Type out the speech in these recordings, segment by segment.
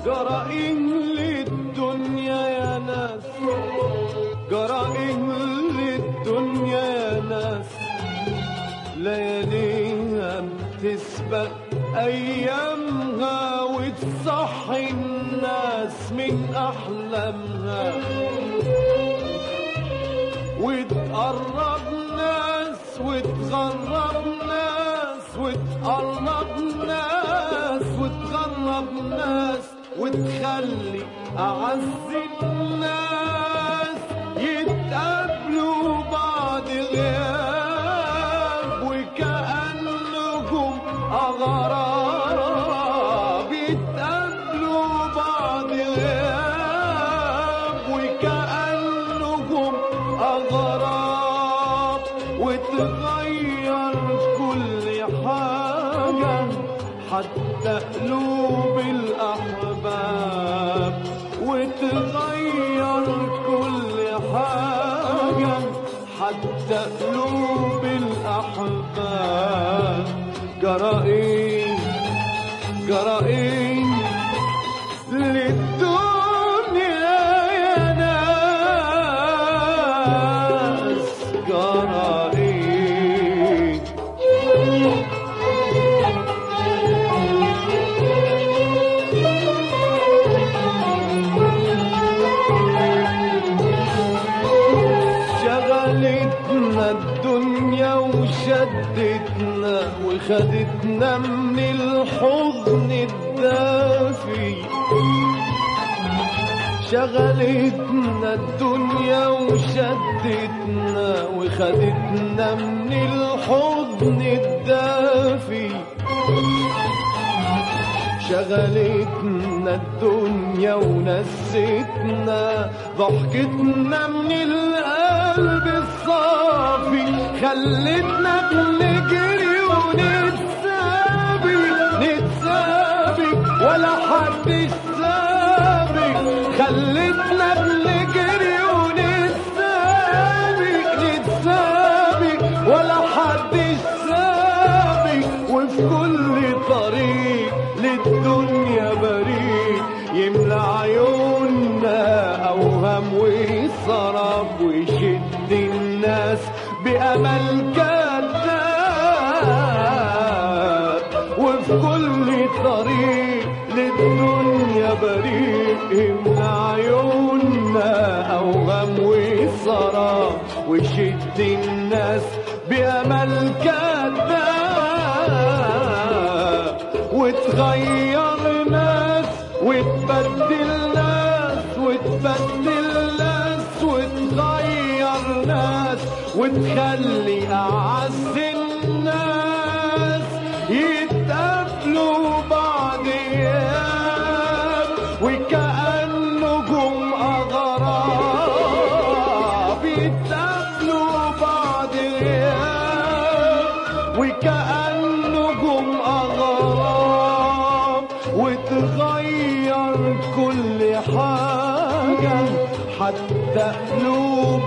جرائم للدنيا يا ناس، جرائم للدنيا يا ناس، لياليها بتسبق أيامها وتصحي الناس من أحلامها، وتقرب ناس وتغرب ناس، وتقرب ناس وتغرب ناس، وتخلي أعز الناس يتقابلوا بعد غياب، وكأنهم أغراب يتقابلوا بعد غياب، وكأنهم أغراب، وتغير كل حاجة حتى قلوب الأحباب، وتغير كل حاجة حتى قلوب الأحباب. جرائم جرائم للدنيا يا ناس، جرائم. شغلتنا الدنيا وشدتنا وخدتنا من الحضن الدافي، شغلتنا الدنيا وشدتنا وخدتنا من الحضن الدافي، شغلتنا الدنيا ونستنا ضحكتنا من القلب الصافي، خلتنا بنجري ونتسابق نتسابق ولا حد سابق، خلتنا بنجري ونتسابق نتسابق ولا حد سابق، وفي كل طريق للدنيا بريء يملى عيوننا أوهام وسراب، ويشد الناس بأمل كذاب، وفي كل طريق للدنيا بريء يملى عيوننا أوهام وسراب، ويشد الناس بأمل كذاب، وتغير ناس وتبدل ناس وتبدل ناس، وتغير ناس وتخلي أعز الناس يتقابلوا بعد أيام، وكأنهم أغراب يتقابلوا بعد أيام، وكأنهم أغراب، وتغير كل حاجة حتى قلوب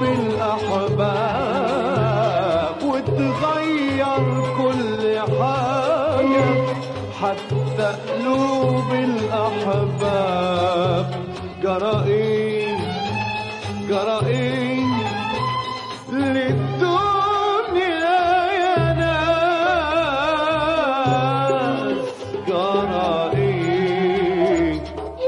الأحباب، وتغير كل حاجة حتى قلوب الأحباب. جرائم جرائم للدنيا يا ناس، جرائم.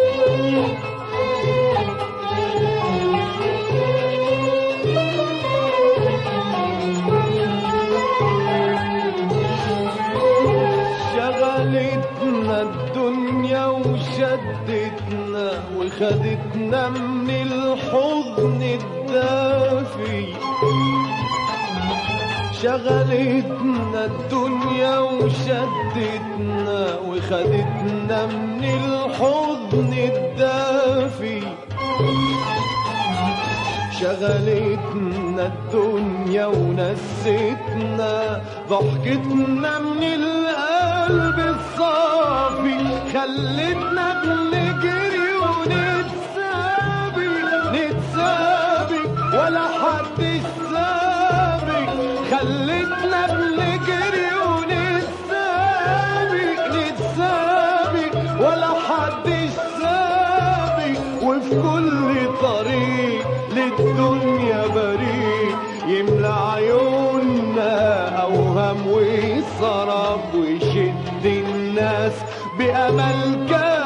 شغلتنا الدنيا وشدتنا وخدتنا من الحضن الدافي، شغلتنا الدنيا وشدتنا وخدتنا من الحضن الدافي، شغلتنا الدنيا ونستنا ضحكتنا من القلب الصافي، خلتنا بنجري ونتسابق نتسابق ولا حد سابق، خلتنا بنجري ونتسابق نتسابق ولا حد سابق، والسراب ويشد الناس بأمل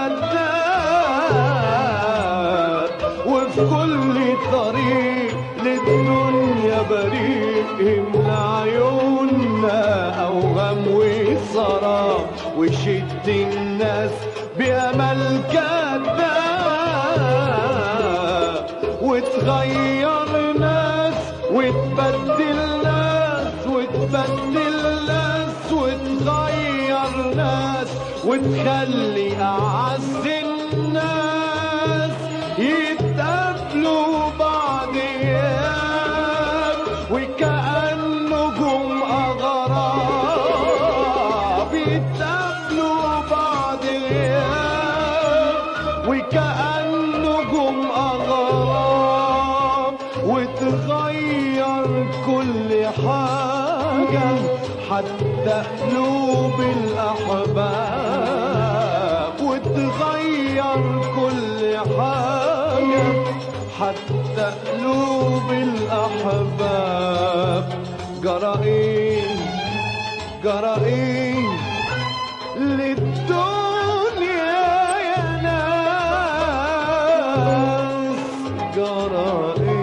كذاب. وفي كل طريق للدنيا بريء يملى عيوننا أوهام وسراب ويشد الناس بأمل كذاب. وتغير ناس وتبدل ناس وتبدل ناس وتغير ناس وتخلي أعز الناس يتقابلوا بعد أيام وكأنهم أغراب. يتقابلوا بعد أيام وكأنهم أغراب. وتغير كل حاجة حتى قلوب الأحباب. وتغير كل حاجة حتى قلوب الأحباب. جرى ايه جرى ايه للدنيا يا ناس؟ جرى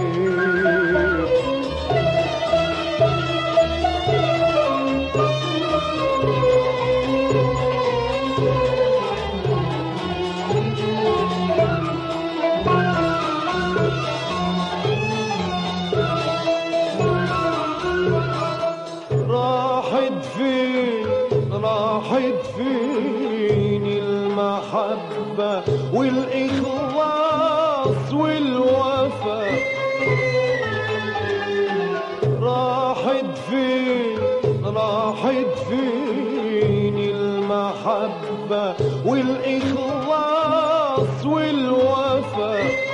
راحت فين المحبة والإخلاص والوفا؟ راحت فين المحبة والإخلاص والوفا؟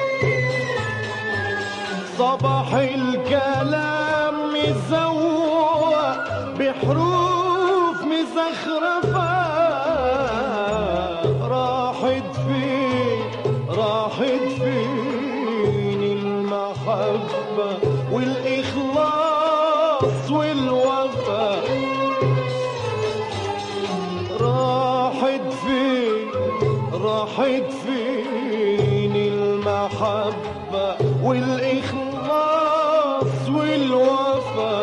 صباح الكلام مزوق بحروف مزخرفة. راحت فين المحبة والإخلاص والوفا؟ راحت فين المحبة والإخلاص والوفا؟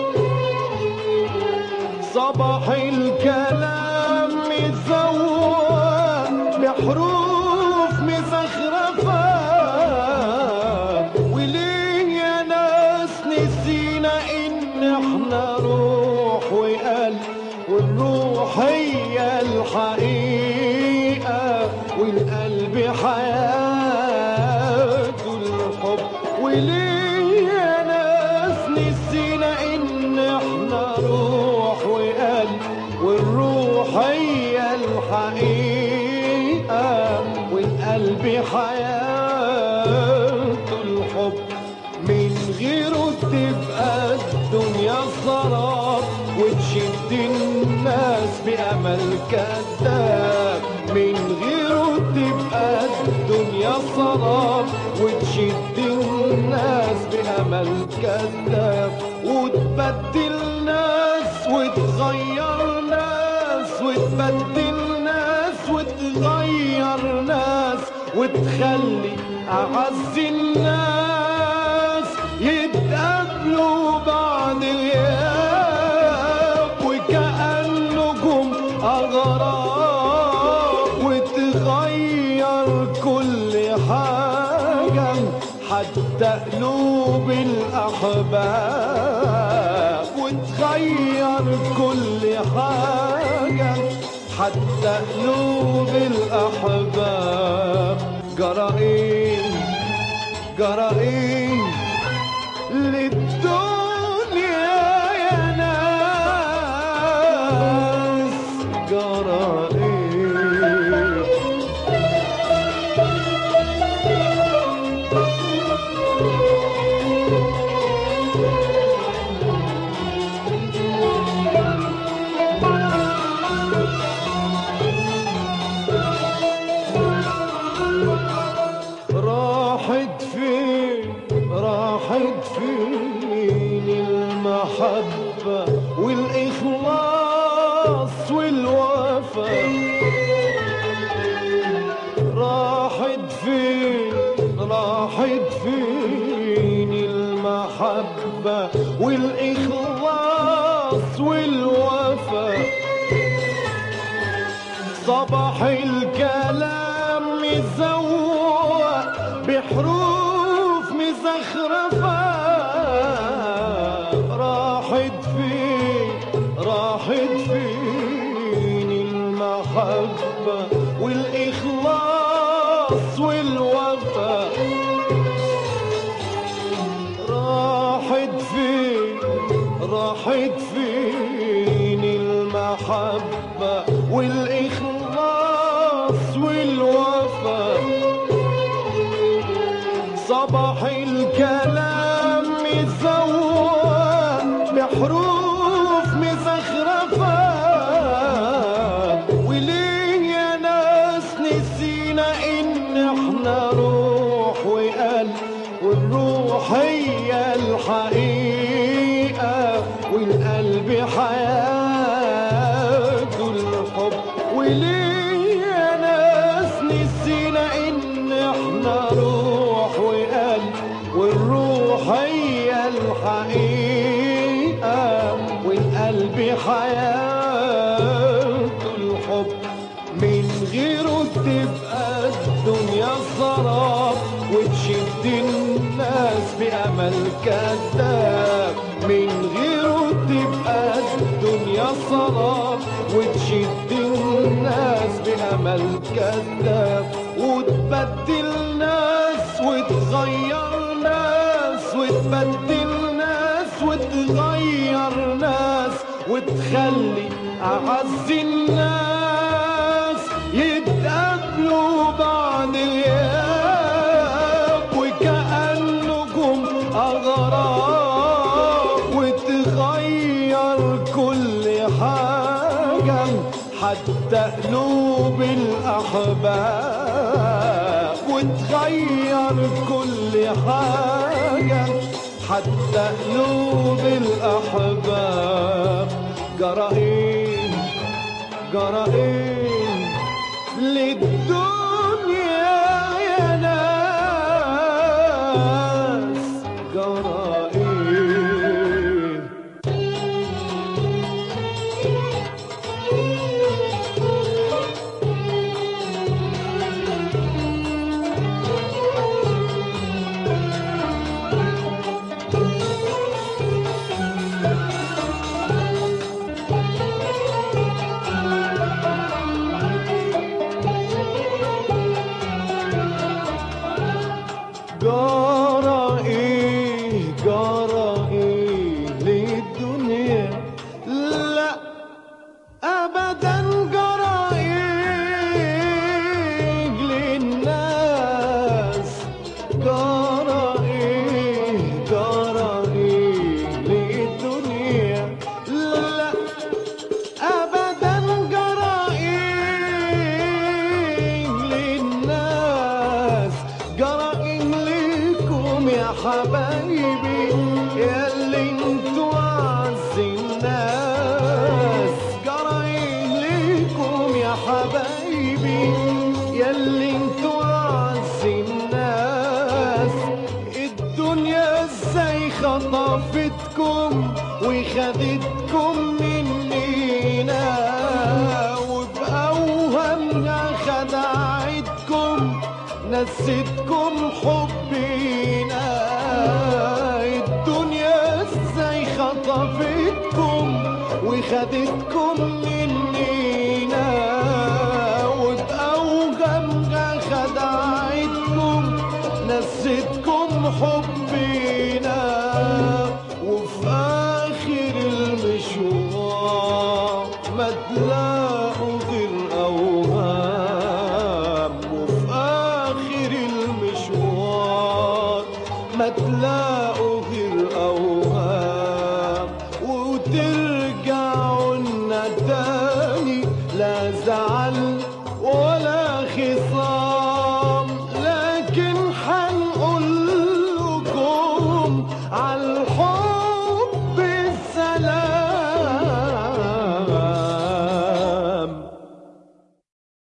صباح الكلام مزوق بحروف مزخرفة. وليه يا ناس نسينا إن احنا روح وقلب، والروح هي الحقيقة والقلب حياته الحب. وليه يا ناس نسينا إن احنا روح وقلب، والروح هي الحقيقة والقلب حياته الحب. من غيره تبقى الدنيا سراب وتشد الناس بأمل كذاب. من غيره تبقى الدنيا سراب وتشد الناس بأمل كذاب. وتبدل ناس وتغير ناس وتبدل ناس وتغير ناس وتخلي أعز الناس يتقابلوا بعد غياب وكأنهم أغراب. وتغير كل حاجة حتى قلوب الأحباب. وتغير كل حاجة حتى قلوب الأحباب. جرى ايه للدنيا يا ناس؟ جرى راحت فين المحبة والإخلاص راحت فين المحبة والإخلاص والوفا؟ صباح الكلام مزوق بحروف مزخرفة. راحت فين المحبة والإخلاص والوفا؟ راحت فين المحبة والإخلاص والوفا؟ صباح الكلام مزوق بحروف مزخرفة. وليه يا ناس نسينا إن احنا روح وقلب، والروح هي الحقيقة والقلب حياته الحب. وليه يا ناس نسينا إن احنا روح وقلب، والروح هي الحقيقة والقلب حياته الحب. من غيره تبقى الدنيا سراب وتشد الناس بأمل كذاب. من غيره تبقى الدنيا سراب وتشد الناس بأمل كذاب. وتبدل ناس وتغير ناس، وتبدل ناس وتغير ناس، وتخلي أعز الناس يتقابلوا بعد غياب وكأنكم أغراب. وتغير كل حاجة حتى قلوب الأحباب. وتغير كل حاجة حتى قلوب الأحباب. جرى ايه للدنيا يا ناس؟ جرى ايه؟ جرى ايه للدنيا؟ لا ابدا. جرى ايه للناس؟ جرى ايه للدنيا؟ لا ابدا. جرى ايه للناس؟ جرى ايه ليكم يا حبايبي ياللي انتوا اعز الناس؟ جرى ايه ليكم يا حبايبي ياللي انتوا اعز الناس؟ الدنيا ازاي خطفتكم وخدتكم مننا، وبأوهامها خدعتكم نسيتكم حبنا. الدنيا ازاي خطفتكم وخدتكم مننا، وبأوهامها خدعتكم نسيتكم حبنا. وفي آخر المشوار ما تلاقوا غير أوهام. وفي آخر المشوار ما تلاقوا غير أوهام. وترجعوا لنا تاني لا زعل ولا خصام، لكن حنقول لكم على